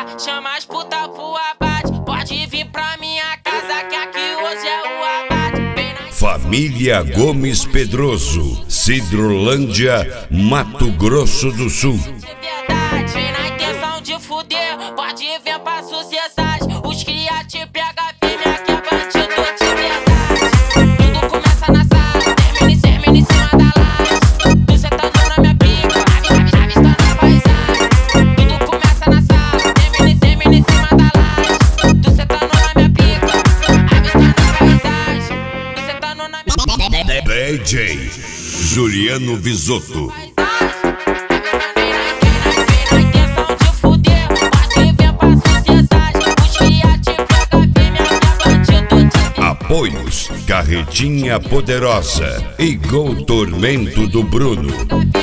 chama as puta pro abate. Pode vir pra minha casa que aqui hoje é o abate. Família Gomes Pedroso, Cidrolândia, Mato Grosso do Sul. De verdade, vem na intenção de fuder, pode vir pra sociedade. Os cria te pega firme, aqui é bandido de verdade. Tudo começa na sala, termina em cima da laje. Tu sentando na minha pica, avistando a paisagem. Tudo começa na sala, termina em cima da laje. Tu sentando na minha pica, avistando a paisagem. Tu sentando na minha DJ Juliano Visotto. Apoios Carretinha Poderosa e Gol Tormento do Bruno.